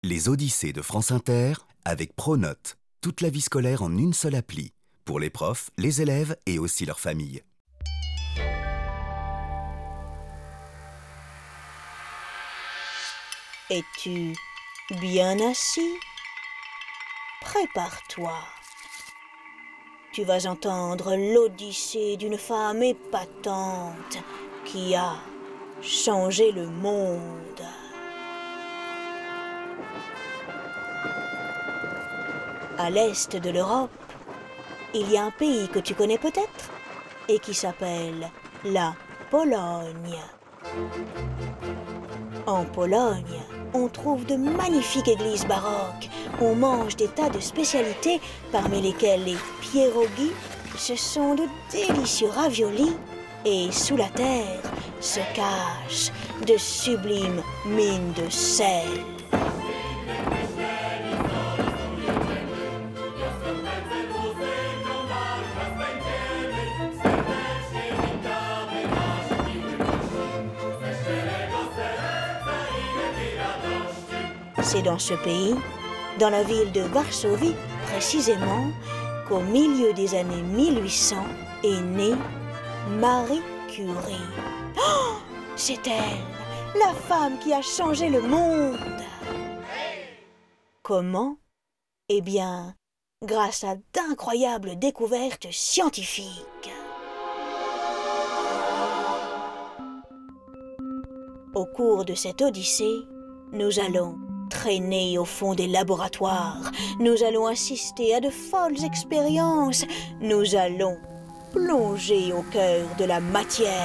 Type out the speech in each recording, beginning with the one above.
Les Odyssées de France Inter avec Pronote. Toute la vie scolaire en une seule appli. Pour les profs, les élèves et aussi leurs familles. Es-tu bien assis? Prépare-toi. Tu vas entendre l'odyssée d'une femme épatante qui a changé le monde. À l'est de l'Europe, il y a un pays que tu connais peut-être et qui s'appelle la Pologne. En Pologne, on trouve de magnifiques églises baroques. On mange des tas de spécialités, parmi lesquelles les pierogi. Ce sont de délicieux raviolis. Et sous la terre se cachent de sublimes mines de sel. C'est dans ce pays, dans la ville de Varsovie précisément, qu'au milieu des années 1800 est née Marie Curie. Oh, c'est elle, la femme qui a changé le monde. Comment? Eh bien, grâce à d'incroyables découvertes scientifiques. Au cours de cette odyssée, nous allons traîner au fond des laboratoires. Nous allons assister à de folles expériences. Nous allons plonger au cœur de la matière.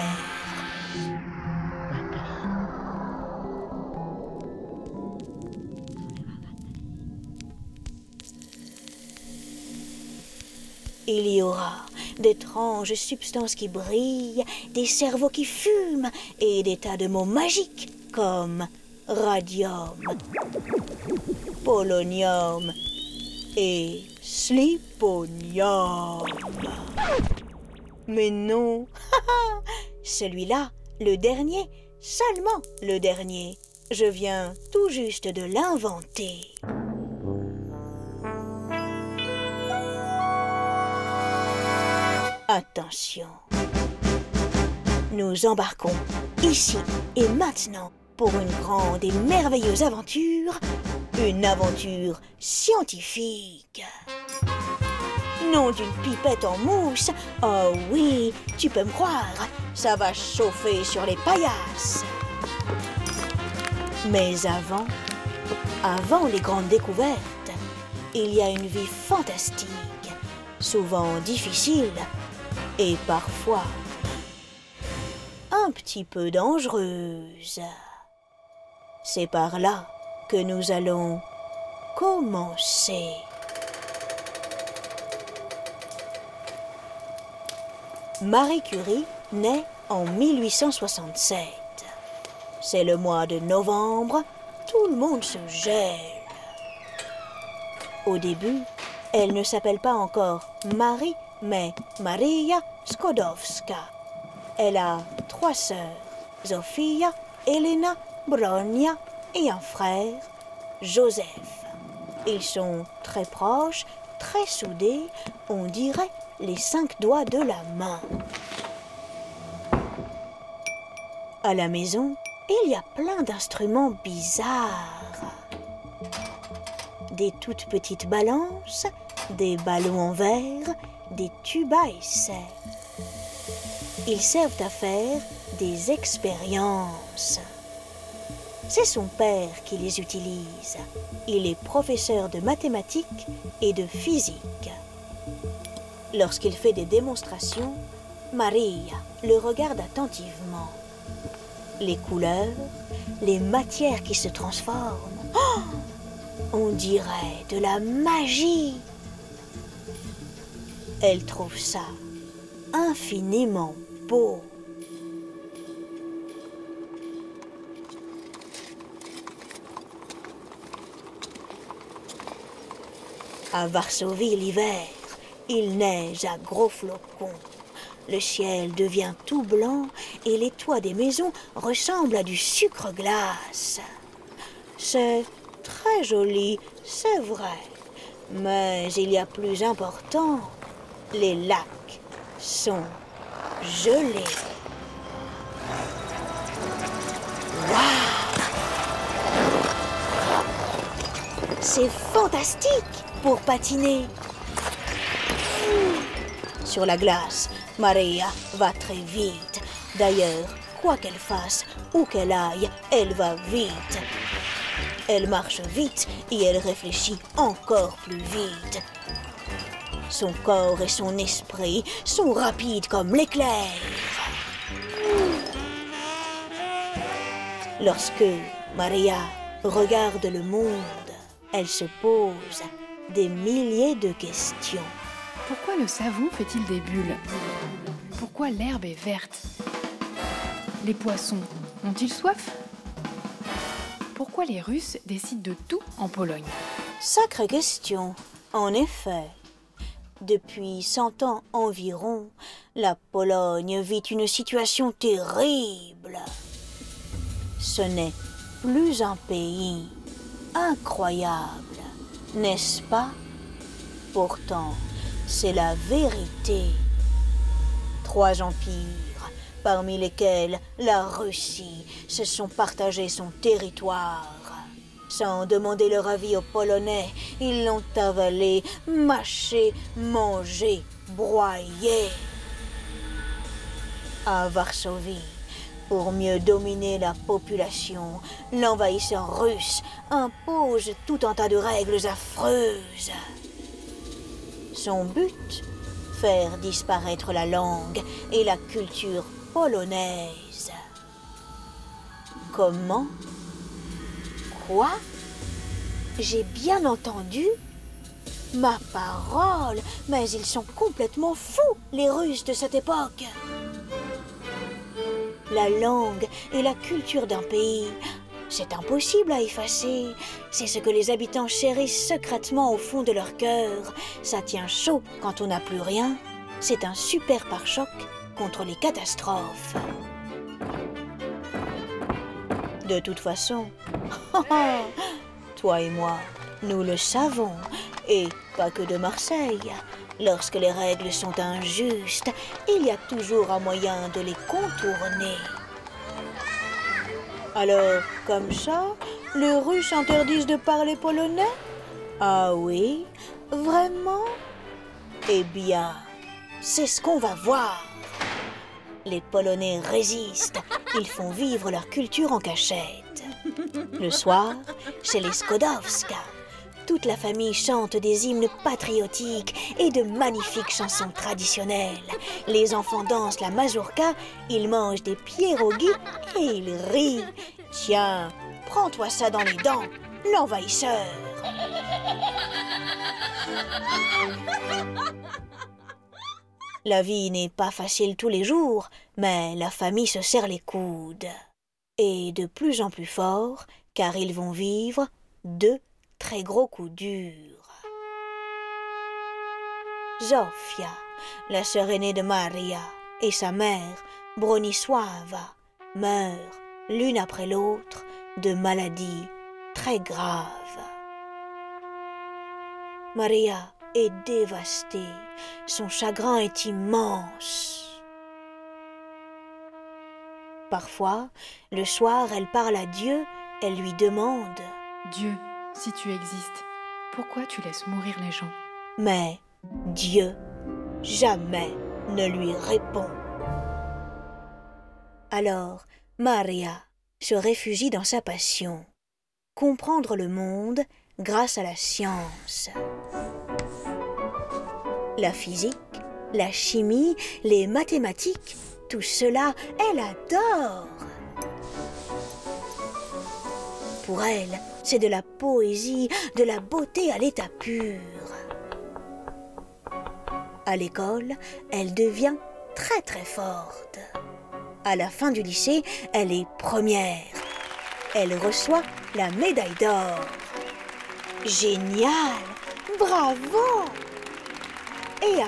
Il y aura d'étranges substances qui brillent, des cerveaux qui fument et des tas de mots magiques comme radium, polonium et sliponium. Mais non, celui-là, le dernier, seulement le dernier. Je viens tout juste de l'inventer. Attention, nous embarquons ici et maintenant pour une grande et merveilleuse aventure, une aventure scientifique. Non d'une pipette en mousse, oh oui, tu peux me croire, ça va chauffer sur les paillasses. Mais avant les grandes découvertes, il y a une vie fantastique, souvent difficile et parfois un petit peu dangereuse. C'est par là que nous allons commencer. Marie Curie naît en 1867. C'est le mois de novembre, tout le monde se gèle. Au début, elle ne s'appelle pas encore Marie, mais Maria Skłodowska. Elle a 3 sœurs, Zofia, Elena, Bronia et un frère, Joseph. Ils sont très proches, très soudés, on dirait les 5 doigts de la main. À la maison, il y a plein d'instruments bizarres. Des toutes petites balances, des ballons en verre, des tubes à essai. Ils servent à faire des expériences. C'est son père qui les utilise. Il est professeur de mathématiques et de physique. Lorsqu'il fait des démonstrations, Maria le regarde attentivement. Les couleurs, les matières qui se transforment, oh, on dirait de la magie. Elle trouve ça infiniment beau. À Varsovie, l'hiver, il neige à gros flocons. Le ciel devient tout blanc et les toits des maisons ressemblent à du sucre glace. C'est très très joli, c'est vrai. Mais il y a plus important. Les lacs sont gelés. Waouh! C'est fantastique pour patiner. Sur la glace, Maria va très vite. D'ailleurs, quoi qu'elle fasse, où qu'elle aille, elle va vite. Elle marche vite et elle réfléchit encore plus vite. Son corps et son esprit sont rapides comme l'éclair. Lorsque Maria regarde le monde, elle se pose des milliers de questions. Pourquoi le savon fait-il des bulles? Pourquoi l'herbe est verte? Les poissons ont-ils soif? Pourquoi les Russes décident de tout en Pologne? Sacrée question, en effet. Depuis 100 ans environ, la Pologne vit une situation terrible. Ce n'est plus un pays. Incroyable, n'est-ce pas? Pourtant, c'est la vérité. 3 empires, parmi lesquels la Russie, se sont partagés son territoire. Sans demander leur avis aux Polonais, ils l'ont avalé, mâché, mangé, broyé. À Varsovie, pour mieux dominer la population, l'envahisseur russe impose tout un tas de règles affreuses. Son but, faire disparaître la langue et la culture polonaise. Comment? Quoi? J'ai bien entendu? Ma parole, mais ils sont complètement fous, les Russes de cette époque. La langue et la culture d'un pays, c'est impossible à effacer. C'est ce que les habitants chérissent secrètement au fond de leur cœur. Ça tient chaud quand on n'a plus rien. C'est un super pare-choc contre les catastrophes. De toute façon, toi et moi, nous le savons, et pas que de Marseille. Lorsque les règles sont injustes, il y a toujours un moyen de les contourner. Alors, comme ça, les Russes interdisent de parler polonais? Ah oui? Vraiment? Eh bien, c'est ce qu'on va voir. Les Polonais résistent, ils font vivre leur culture en cachette. Le soir, chez les Skodowska, toute la famille chante des hymnes patriotiques et de magnifiques chansons traditionnelles. Les enfants dansent la mazurka, ils mangent des pierogies et ils rient. Tiens, prends-toi ça dans les dents, l'envahisseur. La vie n'est pas facile tous les jours, mais la famille se serre les coudes. Et de plus en plus fort, car ils vont vivre 2 très gros coups durs. Zofia, la sœur aînée de Maria, et sa mère, Bronisława, meurent l'une après l'autre de maladies très graves. Maria est dévastée, son chagrin est immense. Parfois, le soir, elle parle à Dieu, elle lui demande « Dieu, si tu existes, pourquoi tu laisses mourir les gens ?» Mais Dieu jamais ne lui répond. Alors, Maria se réfugie dans sa passion, comprendre le monde grâce à la science. La physique, la chimie, les mathématiques, tout cela, elle adore. Pour elle, c'est de la poésie, de la beauté à l'état pur. À l'école, elle devient très très forte. À la fin du lycée, elle est première. Elle reçoit la médaille d'or. Génial! Bravo! Et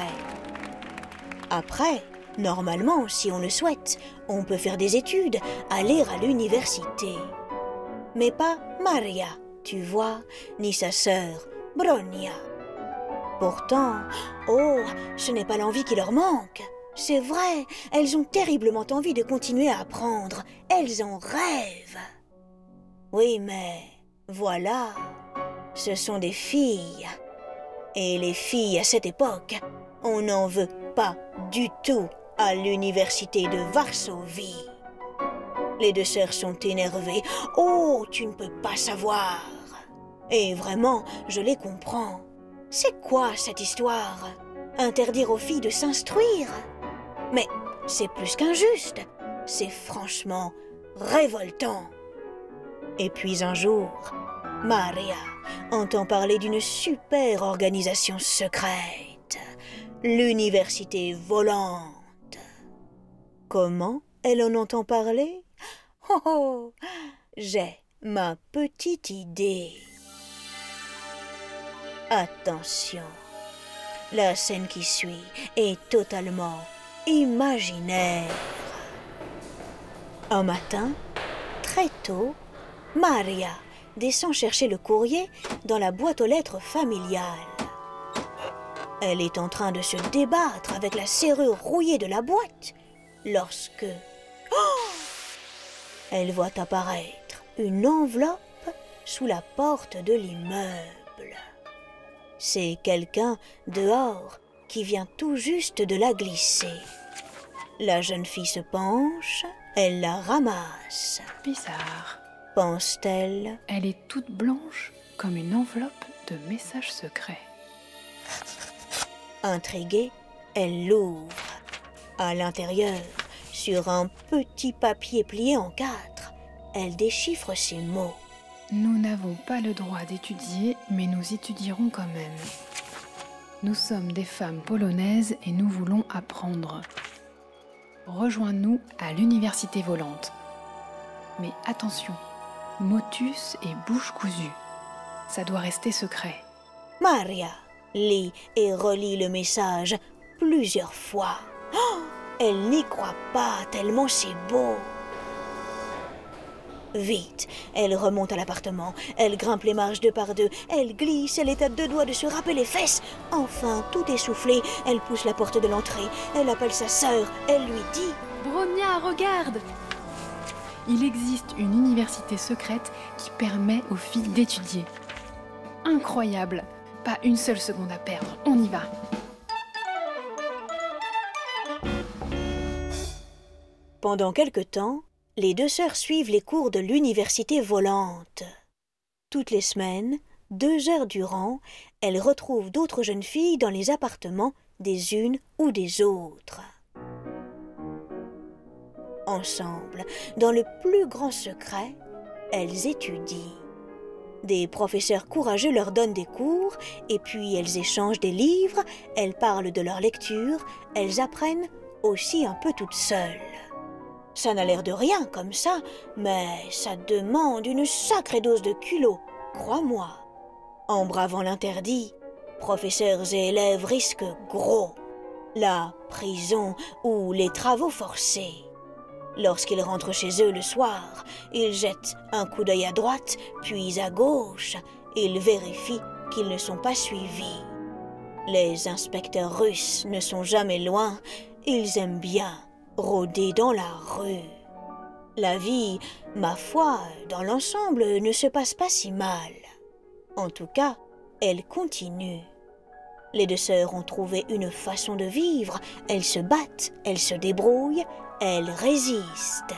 après, normalement, si on le souhaite, on peut faire des études, aller à l'université. Mais pas Maria, tu vois, ni sa sœur, Bronia. Pourtant, oh, ce n'est pas l'envie qui leur manque. C'est vrai, elles ont terriblement envie de continuer à apprendre. Elles en rêvent. Oui, mais voilà, ce sont des filles. Et les filles à cette époque, on n'en veut pas du tout à l'université de Varsovie. Les deux sœurs sont énervées. Oh, tu ne peux pas savoir. Et vraiment, je les comprends. C'est quoi cette histoire? Interdire aux filles de s'instruire? Mais c'est plus qu'injuste. C'est franchement révoltant. Et puis un jour, Maria entend parler d'une super organisation secrète, l'université volante. Comment elle en entend parler? Oh, oh, j'ai ma petite idée. Attention, la scène qui suit est totalement imaginaire. Un matin, très tôt, Maria descend chercher le courrier dans la boîte aux lettres familiale. Elle est en train de se débattre avec la serrure rouillée de la boîte lorsque... Oh! Elle voit apparaître une enveloppe sous la porte de l'immeuble. C'est quelqu'un dehors qui vient tout juste de la glisser. La jeune fille se penche, elle la ramasse. Bizarre. Pense-t-elle? Elle est toute blanche comme une enveloppe de messages secrets. Intriguée, elle l'ouvre. À l'intérieur, sur un petit papier plié en 4, elle déchiffre ces mots. Nous n'avons pas le droit d'étudier, mais nous étudierons quand même. Nous sommes des femmes polonaises et nous voulons apprendre. Rejoins-nous à l'université volante. Mais attention, motus et bouche cousue. Ça doit rester secret. Maria lit et relit le message plusieurs fois. Oh, elle n'y croit pas tellement c'est beau. Vite, elle remonte à l'appartement, elle grimpe les marches 2 par 2, elle glisse, elle est à 2 doigts de se râper les fesses. Enfin, tout essoufflée, elle pousse la porte de l'entrée, elle appelle sa sœur, elle lui dit « Bronia, regarde ! Il existe une université secrète qui permet aux filles d'étudier. Incroyable! Pas une seule seconde à perdre, on y va !» Pendant quelque temps, les 2 sœurs suivent les cours de l'université volante. Toutes les semaines, 2 heures durant, elles retrouvent d'autres jeunes filles dans les appartements des unes ou des autres. Ensemble, dans le plus grand secret, elles étudient. Des professeurs courageux leur donnent des cours, et puis elles échangent des livres, elles parlent de leur lecture, elles apprennent aussi un peu toutes seules. Ça n'a l'air de rien comme ça, mais ça demande une sacrée dose de culot, crois-moi. En bravant l'interdit, professeurs et élèves risquent gros. La prison ou les travaux forcés. Lorsqu'ils rentrent chez eux le soir, ils jettent un coup d'œil à droite, puis à gauche. Ils vérifient qu'ils ne sont pas suivis. Les inspecteurs russes ne sont jamais loin, ils aiment bien rôder dans la rue. La vie, ma foi, dans l'ensemble, ne se passe pas si mal. En tout cas, elle continue. Les 2 sœurs ont trouvé une façon de vivre, elles se battent, elles se débrouillent, elles résistent.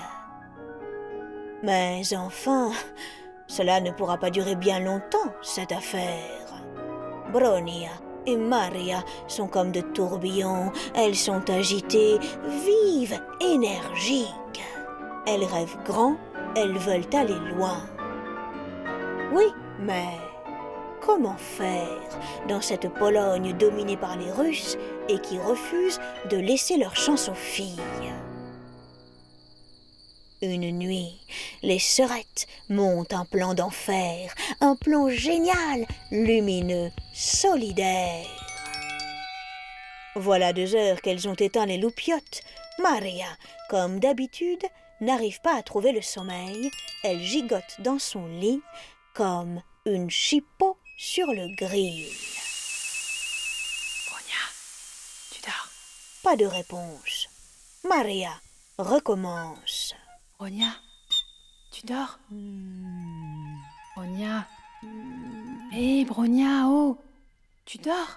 Mais enfin, cela ne pourra pas durer bien longtemps, cette affaire. Bronia et Maria sont comme de tourbillons, elles sont agitées, vives, énergiques. Elles rêvent grand, elles veulent aller loin. Oui, mais comment faire dans cette Pologne dominée par les Russes et qui refuse de laisser leur chance aux filles? Une nuit, les sœurettes montent un plan d'enfer, un plan génial, lumineux, solidaire. Voilà 2 heures qu'elles ont éteint les loupiottes. Maria, comme d'habitude, n'arrive pas à trouver le sommeil. Elle gigote dans son lit comme une chipot sur le grill. Bronia, tu dors? Pas de réponse. Maria recommence. Bronia, tu dors? Bronia. Hé, Bronia, oh! Tu dors?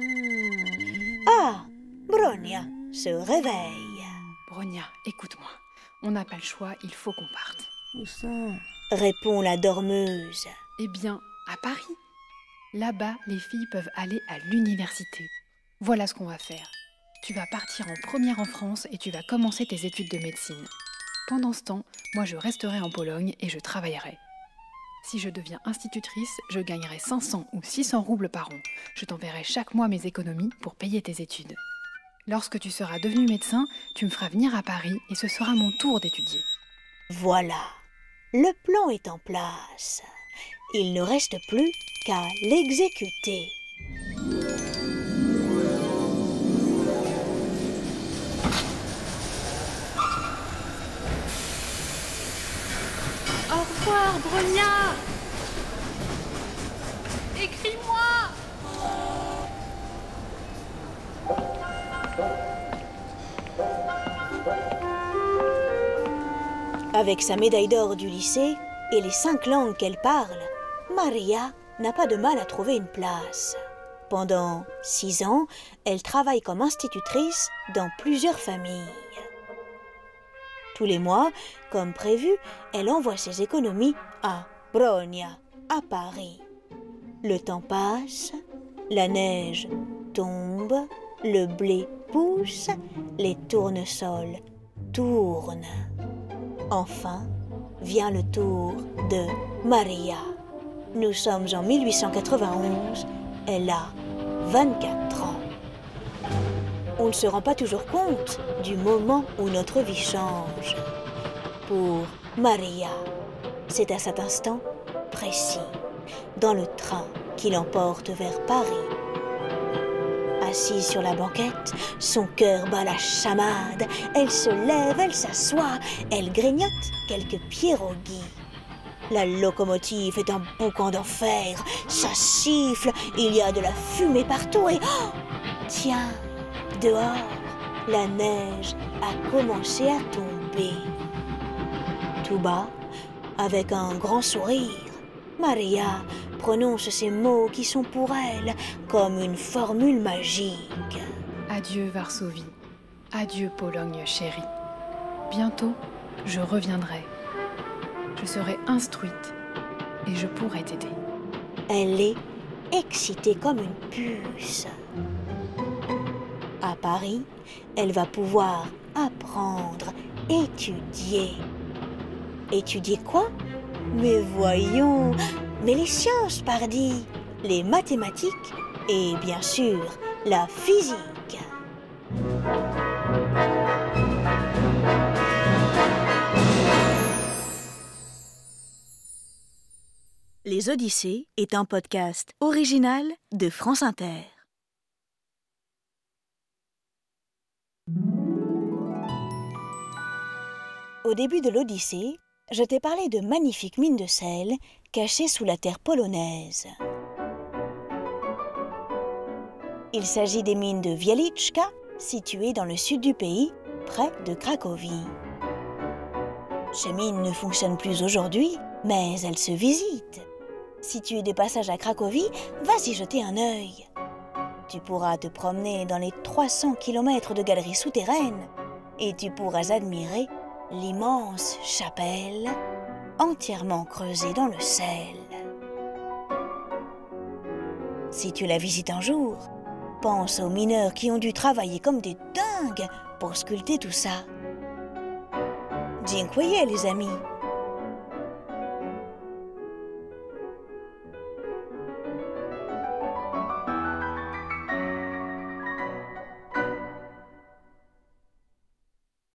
Ah, Bronia se réveille. Bronia, écoute-moi. On n'a pas le choix, il faut qu'on parte. Où ça? Répond la dormeuse. Eh bien, à Paris. Là-bas, les filles peuvent aller à l'université. Voilà ce qu'on va faire. Tu vas partir en première en France et tu vas commencer tes études de médecine. Pendant ce temps, moi je resterai en Pologne et je travaillerai. Si je deviens institutrice, je gagnerai 500 ou 600 roubles par an. Je t'enverrai chaque mois mes économies pour payer tes études. Lorsque tu seras devenu médecin, tu me feras venir à Paris et ce sera mon tour d'étudier. Voilà, le plan est en place. Il ne reste plus qu'à l'exécuter. Au revoir, Bronia! Écris-moi! Avec sa médaille d'or du lycée et les 5 langues qu'elle parle, Maria n'a pas de mal à trouver une place. Pendant 6 ans, elle travaille comme institutrice dans plusieurs familles. Tous les mois, comme prévu, elle envoie ses économies à Bronia, à Paris. Le temps passe, la neige tombe, le blé pousse, les tournesols tournent. Enfin, vient le tour de Maria. Nous sommes en 1891, elle a 24 ans. On ne se rend pas toujours compte du moment où notre vie change. Pour Maria, c'est à cet instant précis, dans le train qui l'emporte vers Paris. Assise sur la banquette, son cœur bat la chamade. Elle se lève, elle s'assoit, elle grignote quelques pierogies. La locomotive est un boucan d'enfer, ça siffle, il y a de la fumée partout et... Oh, tiens, dehors, la neige a commencé à tomber. Tout bas, avec un grand sourire, Maria prononce ces mots qui sont pour elle comme une formule magique. Adieu Varsovie, adieu Pologne chérie. Bientôt, je reviendrai. Je serai instruite et je pourrai t'aider. Elle est excitée comme une puce. À Paris, elle va pouvoir apprendre, étudier. Étudier quoi? Mais voyons, mais les sciences, pardi, les mathématiques et bien sûr la physique. Les Odyssées est un podcast original de France Inter. Au début de l'Odyssée, je t'ai parlé de magnifiques mines de sel cachées sous la terre polonaise. Il s'agit des mines de Wieliczka, situées dans le sud du pays, près de Cracovie. Ces mines ne fonctionnent plus aujourd'hui, mais elles se visitent. Si tu es de passage à Cracovie, vas-y jeter un œil. Tu pourras te promener dans les 300 km de galeries souterraines et tu pourras admirer l'immense chapelle entièrement creusée dans le sel. Si tu la visites un jour, pense aux mineurs qui ont dû travailler comme des dingues pour sculpter tout ça. Dziękuję, les amis.